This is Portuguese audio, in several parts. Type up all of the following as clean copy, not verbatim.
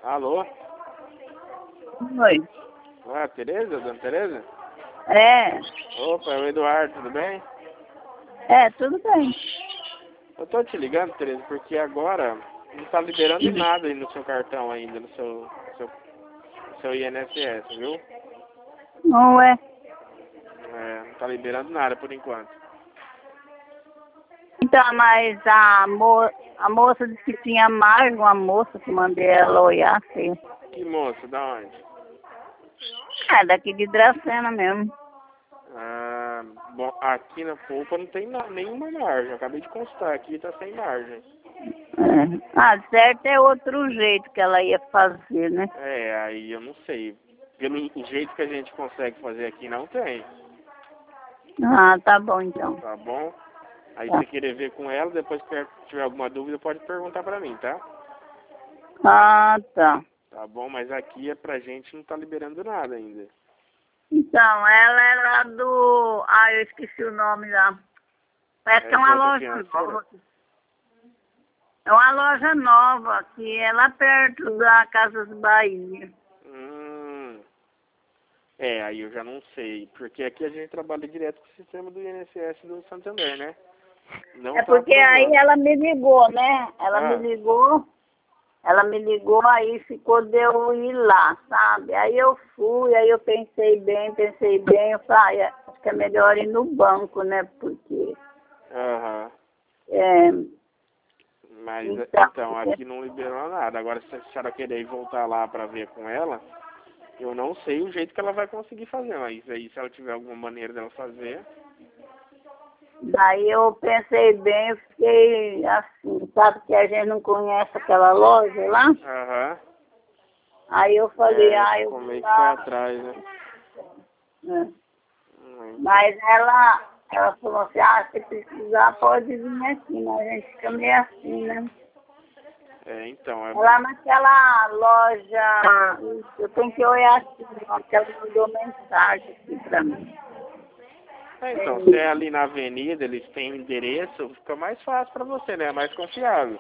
Alô? Oi. Ah, Tereza? Dona Tereza? É. Opa, é o Eduardo, tudo bem? Tudo bem. Eu tô te ligando, Tereza, porque agora não tá liberando nada aí no seu cartão ainda, no seu INSS, viu? Não é. Não tá liberando nada por enquanto. Então, mas a moça disse que tinha mais uma moça que mandei ela olhar, assim. Que moça, da onde? É, daqui de Dracena mesmo. Ah, bom, aqui na Polpa não tem nenhuma margem. Eu acabei de constar aqui, tá sem margem. Certo é outro jeito que ela ia fazer, né? Aí eu não sei. Pelo jeito que a gente consegue fazer aqui, não tem. Ah, tá bom então. Tá bom? Aí Tá. você querer ver com ela, depois que tiver alguma dúvida, pode perguntar pra mim, tá? Ah, tá. Tá bom? Mas aqui é pra gente não tá liberando nada ainda. Então, ela é lá do... Ah, eu esqueci o nome lá. Parece que é uma Junta loja financeira? nova. É uma loja nova, que é lá perto da Casas Bahia. Aí eu já não sei. Porque aqui a gente trabalha direto com o sistema do INSS do Santander, né? Não É tá porque aí aprovando. ela me ligou, né? Ela me Ah, ligou, aí ficou de eu ir lá, sabe? Aí eu fui, aí eu pensei bem, eu falei, acho que é melhor ir no banco, né? Porque, aham. é, Mas então, então, aqui não liberou nada. Agora, se a senhora querer ir voltar lá pra ver com ela, eu não sei o jeito que ela vai conseguir fazer. Mas aí, se ela tiver alguma maneira dela fazer. daí eu pensei bem, eu fiquei assim, sabe que a gente não conhece aquela loja lá? Aham. Aí eu falei, eu Ficou vou meio que pé lá. atrás, né? Né? Então. Mas ela falou assim, se precisar pode vir aqui, mas a gente fica meio assim, né? Então, Lá naquela loja, eu tenho que olhar aqui, porque ela mandou mensagem aqui pra mim. então, se é ali na avenida, eles têm o endereço, fica mais fácil pra você, né? É mais confiável.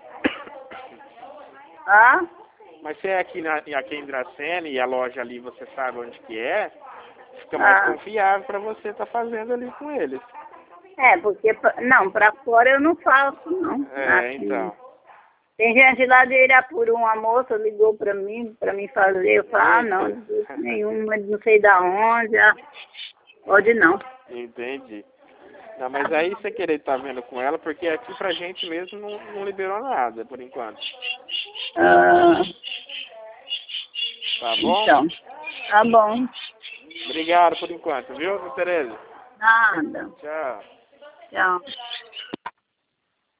Hã? Mas se é aqui em Dracena e a loja ali você sabe onde que é, fica mais confiável pra você estar fazendo ali com eles. Porque, não, pra fora eu não faço, não. Aqui. Então. Tem gente lá de Irapuru, uma moça ligou pra mim fazer. Eu falei, não, Eita. de jeito nenhum, mas não sei da onde, pode não. Entendi. Não, mas aí você querer estar vendo com ela, porque aqui pra gente mesmo não liberou nada, por enquanto. Ah, Tá bom? então, tá bom. Obrigado por enquanto, viu, Tereza? Nada. Tchau. Tchau.